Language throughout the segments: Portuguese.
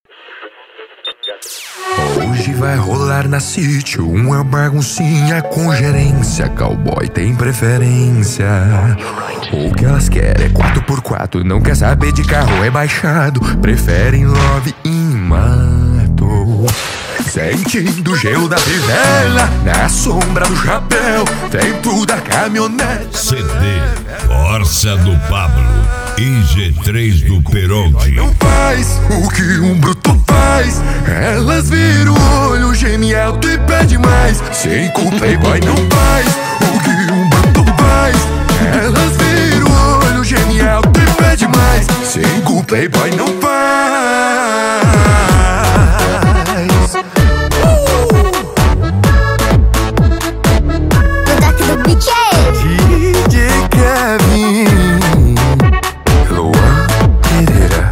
Hoje vai rolar na sítio uma baguncinha com gerência. Cowboy tem preferência. O que elas querem é 4x4, não quer saber de carro rebaixado. Preferem love e mato. Sentindo o gelo da fivela, na sombra do chapéu, dentro da caminhonete. CD Corsa do Pablo e G3 do Peronde. Não faz o que um bruto faz. Elas viram o olho, geme alto e pede mais. Cinco playboy não faz o que um bruto faz. Elas viram o olho, geme alto e pede mais. Cinco playboy não faz. DJ Kevin, Luan Pereira.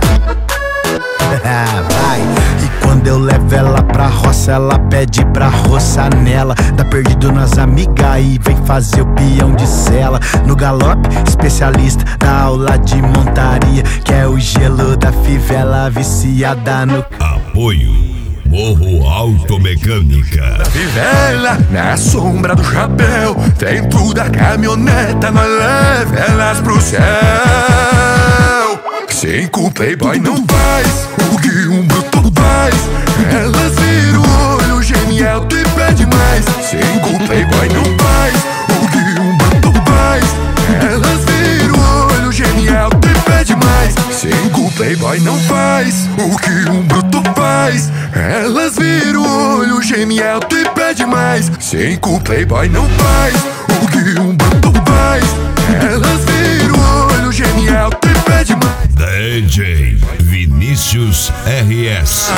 Vai. E quando eu levo ela pra roça, ela pede pra roçar nela. Tá perdido nas amigas e vem fazer o peão de sela. No galope, especialista da aula de montaria, que é o gelo da fivela viciada no... Apoio Morro Automecânica. Fivela, na sombra do chapéu, dentro da caminhoneta, nós leva elas pro céu. Cinco playboy não faz o que um bruto faz. Elas viram o olho, geme alto e pede mais. Cinco playboy não faz o que um bruto faz. Elas viram o olho, geme alto e pede mais. Cinco playboy não faz o que um bruto faz. Elas viram o olho, geme alto e pede mais. Cinco playboy não faz o que um bruto faz. Elas viram o olho, geme alto e pede mais. DJ Vinícius RS.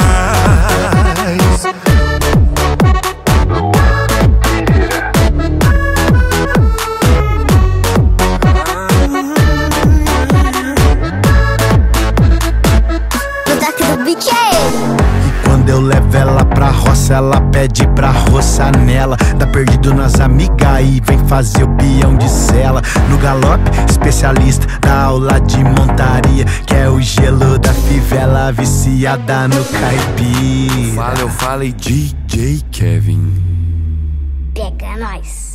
Quando eu levo ela pra roça, ela pede pra roçar nela. Tá perdido nas amigas e vem fazer o peão de sela. No galope, especialista da aula de montaria, que é o gelo da fivela viciada no caipira. Eu falei DJ Kevin. Pega nós.